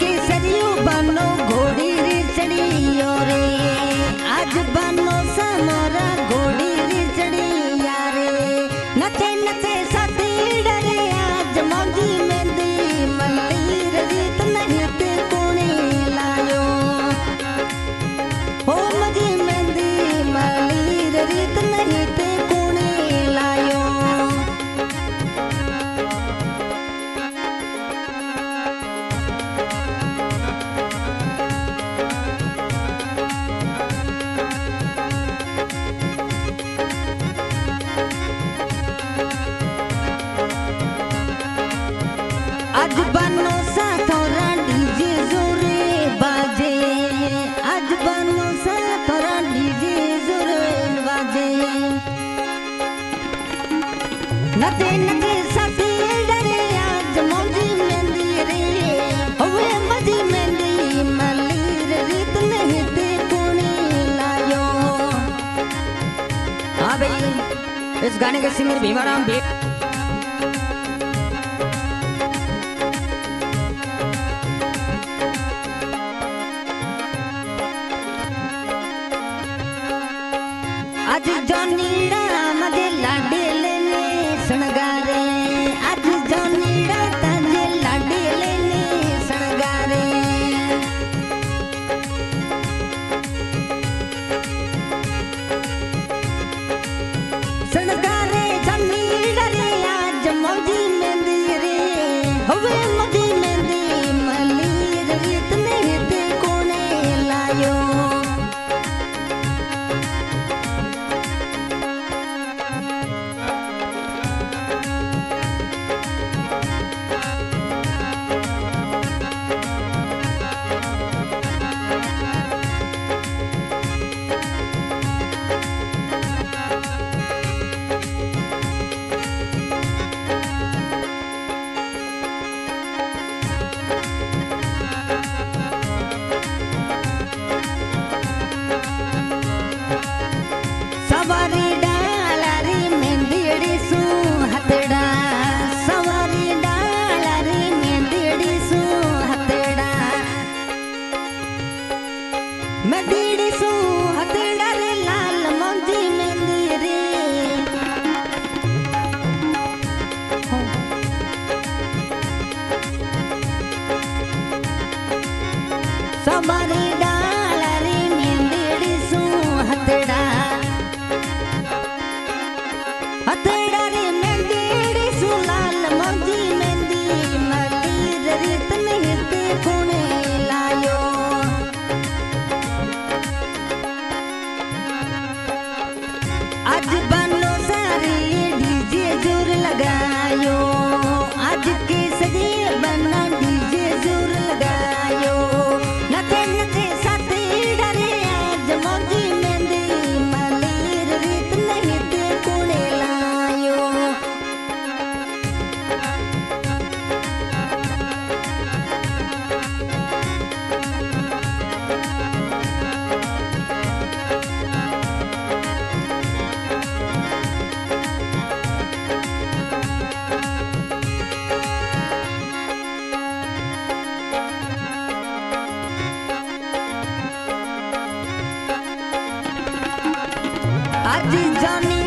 केसरियो बनो घोड़ी रे चढ़ियो रे आज बनो समोरा घोड़ी रे चढ़िया रे नचे नचे साथी डरे आज मौजी मेहंदी मल्ली रीत नहीं ते कोणी लायो हो मौजी मेहंदी मल्ली रीत नहीं ते कोणी लायो आज बनो सा थोड़ा डीजे जोरे बाजे आज बनो सा थोड़ा डीजे जोरे बाजे नचे नचे साथी डरे आज मौजी मेहंदी रे हुए मौजी मेहंदी मल्ली रीत नहीं ते कोणी लायो। हाँ भाई इस गाने के सिंगर भीमाराम भी आज जोनीड़ा मजे लाडे लेने सणगारे आज जोनीड़ा ताजे लाडे लेने सणगारे सणगारे जोनीड़ा रे आज मौजी मेहंदी रे हुए मौजी मेहंदी मल्ली रीत नहीं ते कोणे लायो सवारी डाला रे मेहंदी सू हथड़ा सवारी डाला रे मेहंदी सू हथड़ा मेहंदी सू हथड़ा रे लाल मौजी मेहंदी रे सवारी डाला रे मेहंदी सू हथड़ा हथड़ा रे मेहंदी सू लाल मौजी मेहंदी मल्ली रीत नहीं ते कोणे लायो आज बनो सारी डीजे जोर लगायो आज केसरी बना डीजे जोर लगायो नचे नचे साथी डरे आज मौजी मेहंदी मल्ली रीत नहीं ते कोणे लायो आज जानी